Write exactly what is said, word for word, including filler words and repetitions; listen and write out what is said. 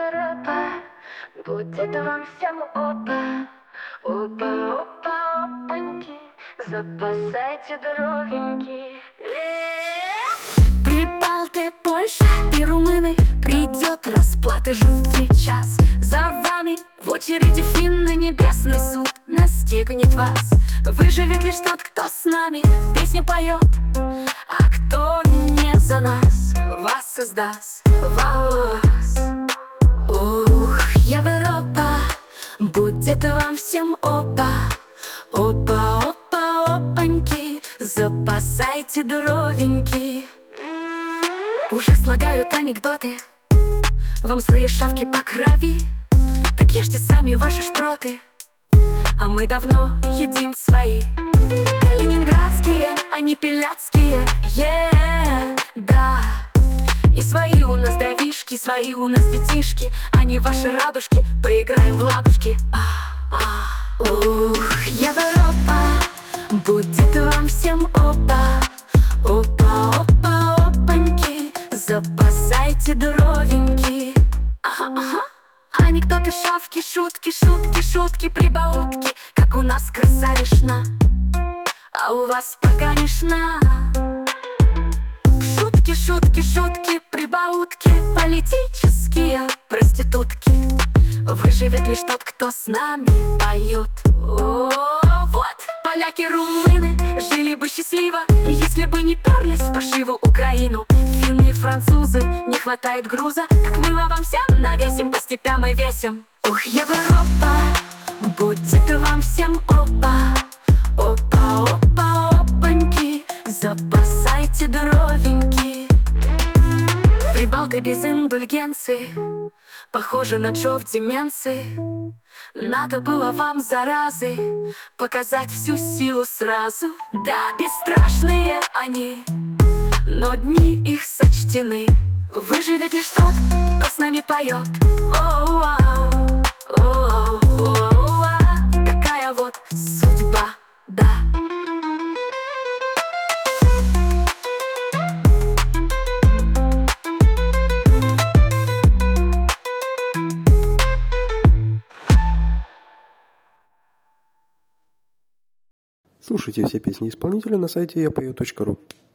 Европа, будет вам всем опа. Опа, опа, опаньки, запасайте дровеньки. Прибалты, Польша и румыны, придет расплаты жуткий час. За вами в очереди финны, небесный суд настигнет вас. Выживет лишь тот, кто с нами песню поет, а кто не за нас, вас создаст вас. Ух, Европа, будет вам всем опа. Опа, опа, опаньки, запасайте дровеньки. Уже слагают анекдоты вам свои шавки по крови. Так ешьте сами ваши штроты, а мы давно едим свои. Ленинградские, а не пиляцкие, yeah, да. И свои у нас давишки, свои у нас детишки, а не ваши радужки. Поиграем в ладушки. а, а. Ух, Европа, будет вам всем опа. Опа, опа, опаньки, запасайте дровеньки. Ага, ага. Анекдоты, шавки, шутки, шутки, шутки, прибаутки, как у нас красавишна, а у вас поганишна. Шутки, шутки, шутки, прибаутки, политические проститутки. Выживет лишь тот, кто с нами поет. О, вот, поляки, румыны жили бы счастливо, если бы не перлись по шиву Украину. Финны и французы, не хватает груза, как мы вам всем навесим, по степям мы весим. Ух, Европа, будет вам всем опа. Опа, опа, опаньки, запасайте дровеньки. Прибалты без индульгенции, похоже на Джо в деменции. Надо было вам, заразы, показать всю силу сразу. Да, бесстрашные они, но дни их сочтены. Выживет лишь тот, кто с нами поет. О-о-о, о-о-о, такая вот судьба, да. Слушайте все песни исполнителя на сайте я пою точка ру.